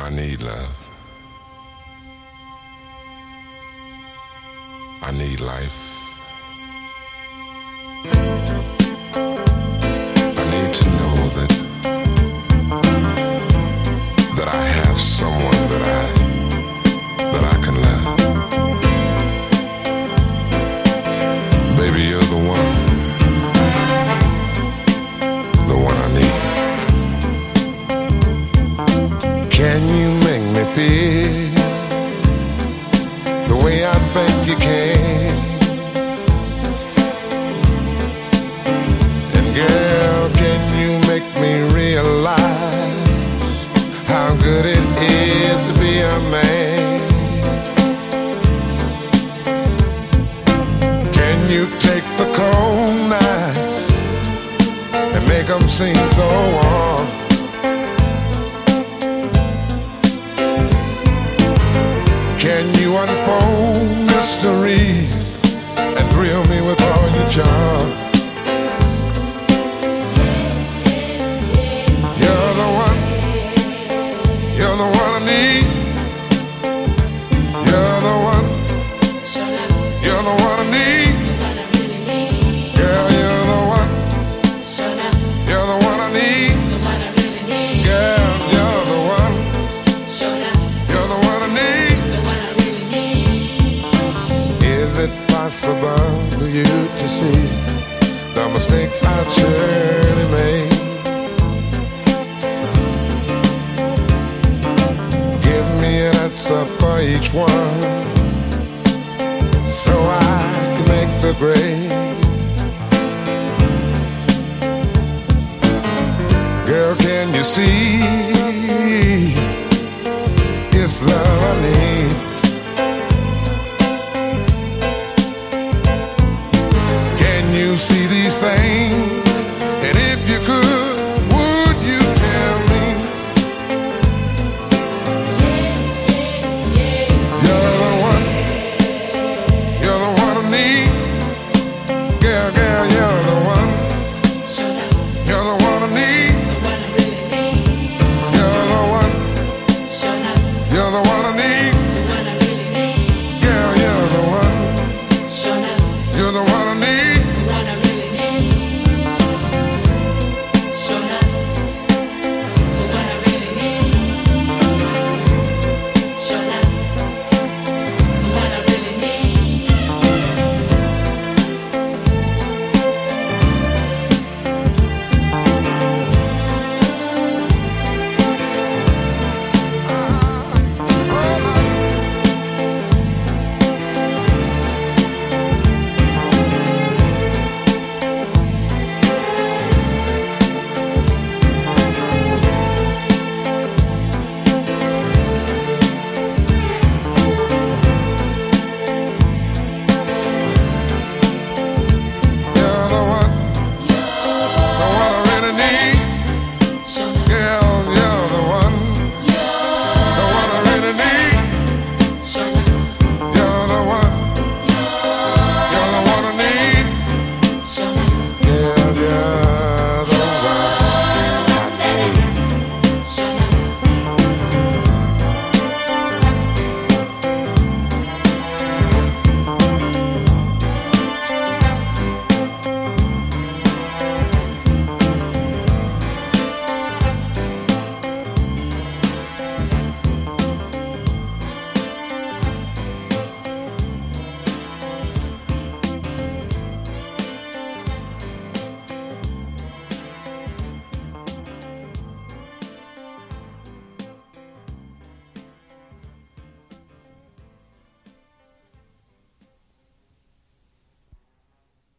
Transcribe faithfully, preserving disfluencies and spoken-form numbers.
I need love. I need life. I need to know that that I have someone that I that I can love. Baby, you're the one, the one I need. Can you make me feel the way I think you can? And girl, can you make me realize how good it is to be a man? Can you take the cold nights and make them seem so warm? Can you unfold mysteries and thrill me with all your charm? You're the one, you're the one I need. You're the one, you're the one I need. Girl, you're the one, you're the one I need. Girl, you're the one, you're the one I need. Is it possible for you to see the mistakes I've surely made? Give me an answer for each one, so I can make the grade. Girl, can you see